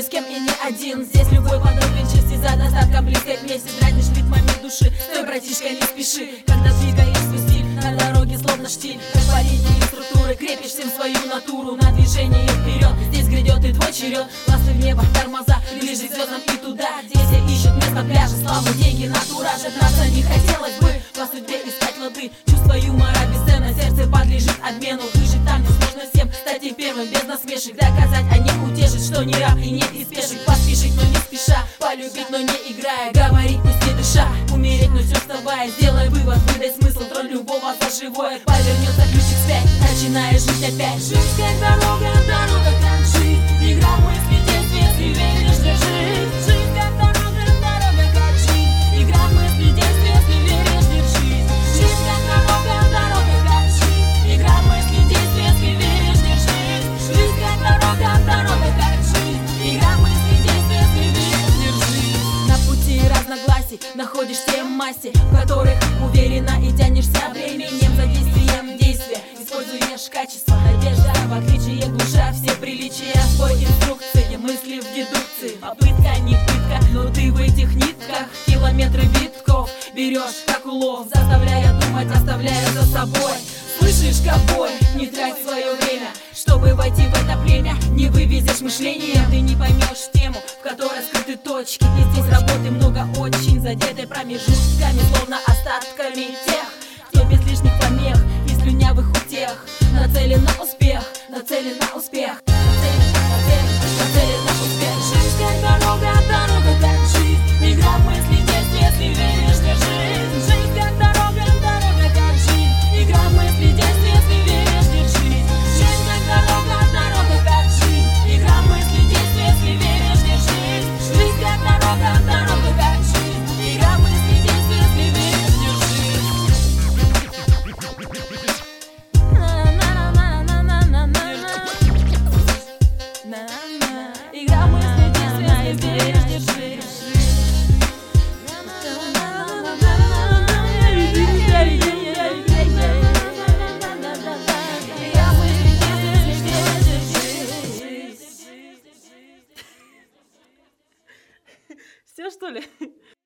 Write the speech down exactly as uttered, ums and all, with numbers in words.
с кем и не один. Здесь любой подобен чести за достатком близкой вместе. Дразнишь ритмами души, стой, братишка, не спеши. Когда двигаешь свой стиль на дороге, словно штиль, как по линии структуры крепишь всем свою натуру. На движение вперед, здесь грядет и твой черед. Ласты в небо, тормоза, ближе к звездам и туда, где все ищут место пляжа, славу, деньги, натура. Жаднаться не хотелось бы, по судьбе искать лады. Чувство юмора бесценно, сердце подлежит обмену. Выжить там, где сложно всем, стать и первым без насмешек. Доказать, а не утешить, что не раб и нет испешек. Поспешить, но не спеша, полюбить, но не играя. Говорить, пусть не дыша, умереть, но все вставая. Сделай вывод, выдай смысл, тронь любого за живое. Повернется ключик вспять, начиная жить опять. Жизнь как дорога, дорога как жизнь. Игра в мысли, действия, если веришь, держись. Жизнь как дорога, дорога как жизнь. Игра в мысли, действия, если веришь, держись. Жизнь как дорога, дорога как жизнь. Игра в мысли, действия, если веришь, держись. Жизнь как дорога, дорога как жизнь. Игра в мысли, действия, если веришь, держись. На пути разногласий находишь те масти, в которых уверенно и тянешься временем за действием действия. Используешь качество, надежда, в отличие глуша все приличия. Свой инструкции, мысли в дедукции. Попытка, не пытка, но ты в этих нитках километры битков берешь как улов, заставляя думать, оставляя за собой. Слышишь, ковбой, не трать свое время, чтобы войти в это племя. Не вывезешь мышление, ты не поймешь тему, в которой скрыты точки. И здесь работы много очень, задеты промежутками, словно остатками тех, кто без лишних помех и слюнявых утех. Нацелен на успех, нацелен на успех, нацелен, нацелен, нацелен на успех. Жизнь как дорога, дорога как жизнь. Игра в мысли, действия, если веришь, держись. Жизнь как дорога, дорога как жизнь. Игра в мысли, действия, если веришь, держись. Жизнь как дорога, дорога как жизнь. Игра в мысли, действия, если веришь, держись. Жизнь как дорога, дорога как жизнь. Игра в мысли, действия, если веришь, держись. Игра в мысли, действия, если веришь, держись. Все, что ли?